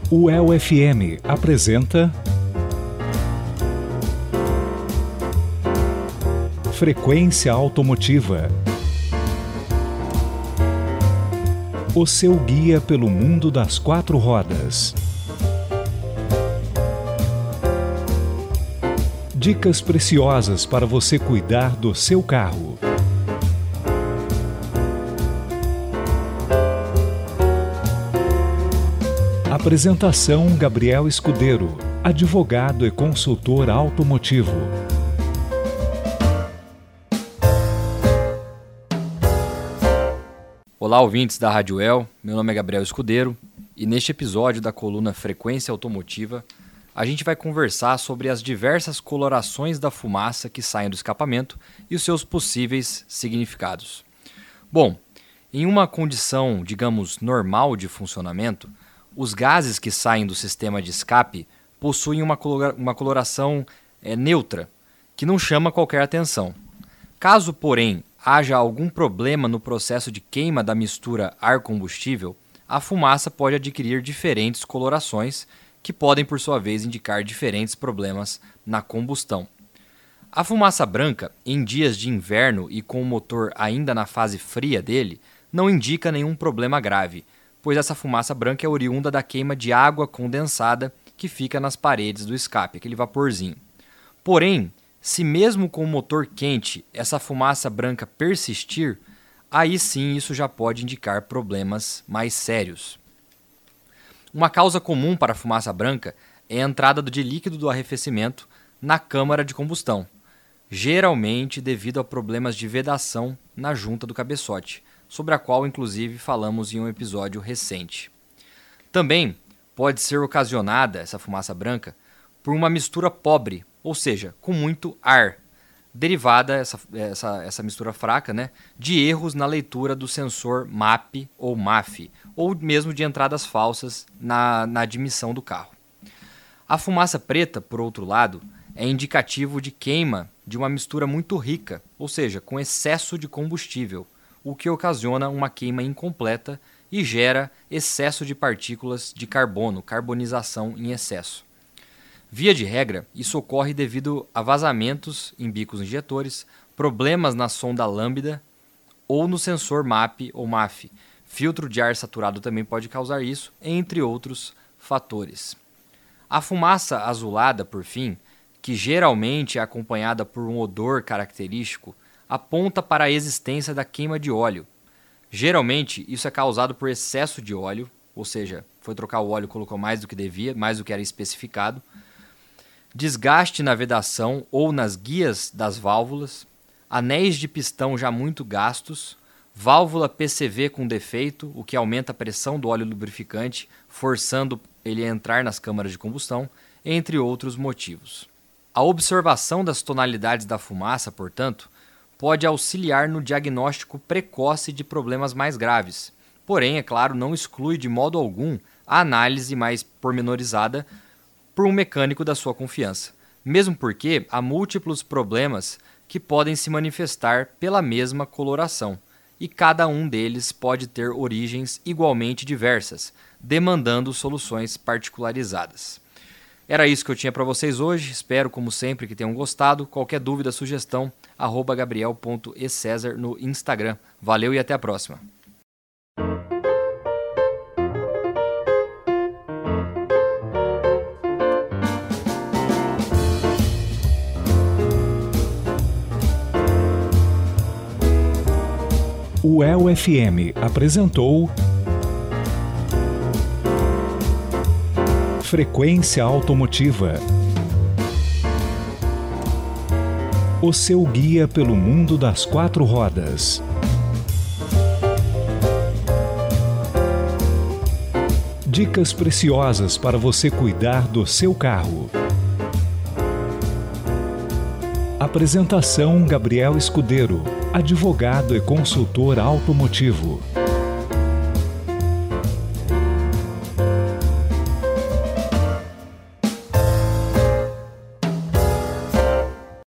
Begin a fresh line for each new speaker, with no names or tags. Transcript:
O UEL-FM apresenta Frequência Automotiva, o seu guia pelo mundo das quatro rodas. Dicas preciosas para você cuidar do seu carro. Apresentação: Gabriel Escudeiro, advogado e consultor automotivo.
Olá, ouvintes da Rádio UEL, meu nome é Gabriel Escudeiro e neste episódio da coluna Frequência Automotiva a gente vai conversar sobre as diversas colorações da fumaça que saem do escapamento e os seus possíveis significados. Bom, em uma condição, digamos, normal de funcionamento, os gases que saem do sistema de escape possuem uma coloração neutra, que não chama qualquer atenção. Caso, porém, haja algum problema no processo de queima da mistura ar-combustível, a fumaça pode adquirir diferentes colorações, que podem, por sua vez, indicar diferentes problemas na combustão. A fumaça branca, em dias de inverno e com o motor ainda na fase fria dele, não indica nenhum problema grave, pois essa fumaça branca é oriunda da queima de água condensada que fica nas paredes do escape, aquele vaporzinho. Porém, se mesmo com o motor quente essa fumaça branca persistir, aí sim isso já pode indicar problemas mais sérios. Uma causa comum para a fumaça branca é a entrada de líquido do arrefecimento na câmara de combustão, geralmente devido a problemas de vedação na junta do cabeçote, sobre a qual inclusive falamos em um episódio recente. Também pode ser ocasionada, essa fumaça branca, por uma mistura pobre, ou seja, com muito ar, derivada, essa mistura fraca, de erros na leitura do sensor MAP ou MAF, ou mesmo de entradas falsas na admissão do carro. A fumaça preta, por outro lado, é indicativo de queima de uma mistura muito rica, ou seja, com excesso de combustível, o que ocasiona uma queima incompleta e gera excesso de partículas de carbono, carbonização em excesso. Via de regra, isso ocorre devido a vazamentos em bicos injetores, problemas na sonda lambda ou no sensor MAP ou MAF. Filtro de ar saturado também pode causar isso, entre outros fatores. A fumaça azulada, por fim, que geralmente é acompanhada por um odor característico, aponta para a existência da queima de óleo. Geralmente, isso é causado por excesso de óleo, ou seja, foi trocar o óleo e colocou mais do que devia, mais do que era especificado, desgaste na vedação ou nas guias das válvulas, anéis de pistão já muito gastos, válvula PCV com defeito, o que aumenta a pressão do óleo lubrificante, forçando ele a entrar nas câmaras de combustão, entre outros motivos. A observação das tonalidades da fumaça, portanto, pode auxiliar no diagnóstico precoce de problemas mais graves. Porém, é claro, não exclui de modo algum a análise mais pormenorizada por um mecânico da sua confiança, mesmo porque há múltiplos problemas que podem se manifestar pela mesma coloração, e cada um deles pode ter origens igualmente diversas, demandando soluções particularizadas. Era isso que eu tinha para vocês hoje, espero como sempre que tenham gostado. Qualquer dúvida, sugestão, @gabriel.ecesar no Instagram. Valeu e até a próxima.
O UEL-FM apresentou Frequência Automotiva, o seu guia pelo mundo das quatro rodas. Dicas preciosas para você cuidar do seu carro. Apresentação: Gabriel Escudeiro, advogado e consultor automotivo.